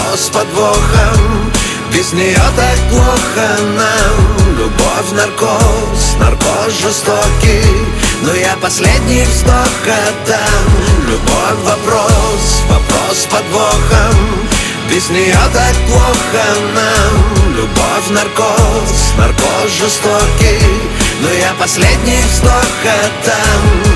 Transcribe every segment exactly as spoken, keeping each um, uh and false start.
вопрос с подвохом. Без нее так плохо нам. Любовь, наркоз, наркоз жестокий, но я последний вздох отдам. Любовь, вопрос, вопрос с подвохом. Без нее так плохо нам. Любовь, наркоз, наркоз жестокий, но я последний вздох отдам.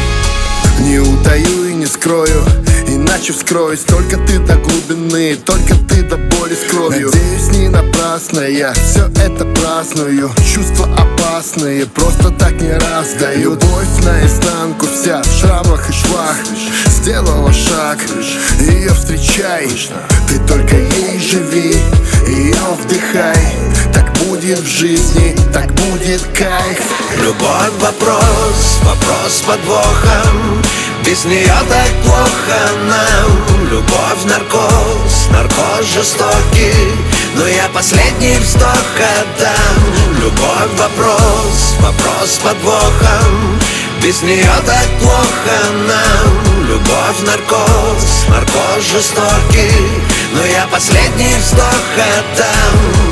Не утаю и не скрою, иначе вскроюсь. Только ты до глубины, только ты до боли с кровью. Надеюсь, не напрасно я все это праздную. Чувства опасные, просто так не раздаю. Любовь наизнанку вся в шрамах и швах. Сделала шаг, ее встречай. Ты только ей живи, ее вдыхай. Так будет в жизни, так будет кайф. Любовь, вопрос, вопрос с подвохом. Без нее так плохо нам. Любовь, наркоз, наркоз жестокий, но я последний вздох отдам. Любовь, вопрос, вопрос с подвохом. Без нее так плохо нам. Любовь, наркоз, наркоз жестокий, но я последний вздох отдам.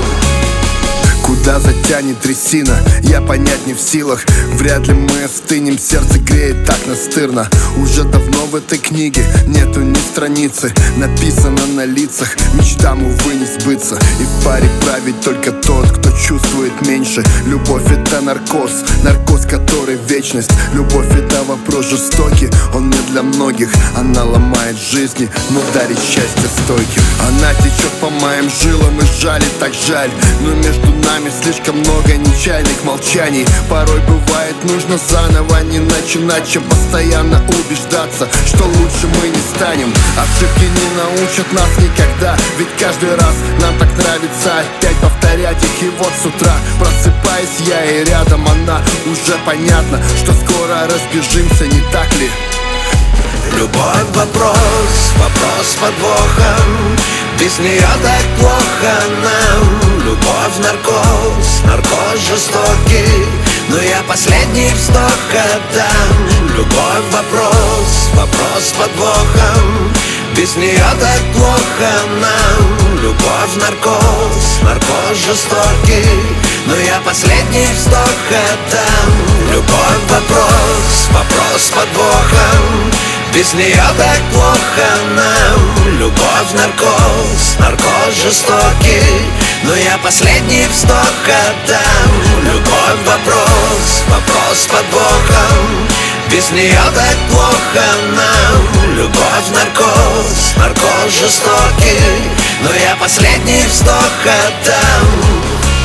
Куда затянет трясина, я понять не в силах. Вряд ли мы остынем, сердце греет так настырно. Уже давно в этой книге нету ни страницы. Написано на лицах, мечтам, увы, не сбыться. И в паре правит только тот, кто чувствует меньше. Любовь — это наркоз, наркоз, который вечность. Любовь — это вопрос жестокий, он не для многих. Она ломает жизни, но дарит счастье стойким. Она течет по моим жилам и жалит, так жаль. Но между нами слишком много нечаянных молчаний. Порой бывает нужно заново не начинать, чем постоянно убеждаться, что лучше мы не станем. Ошибки не научат нас никогда, ведь каждый раз нам так нравится опять повторять их. И вот с утра просыпаюсь я, и рядом она. Уже понятно, что скоро разбежимся, не так ли? Любовь, вопрос, вопрос с подвохом. Без нее так плохо нам. Любовь, наркоз, наркоз жестокий, но я последний вздох отдам. Любовь, вопрос, вопрос с подвохом. Без нее так плохо нам. Любовь, наркоз, наркоз жестокий, но я последний вздох отдам. Любовь, вопрос, вопрос с подвохом. Без нее так плохо нам. Любовь, наркоз, наркоз жестокий, но я последний вздох отдам. Любовь, вопрос, вопрос с подвохом. Без нее так плохо нам. Любовь, наркоз, наркоз жестокий, но я последний вздох отдам.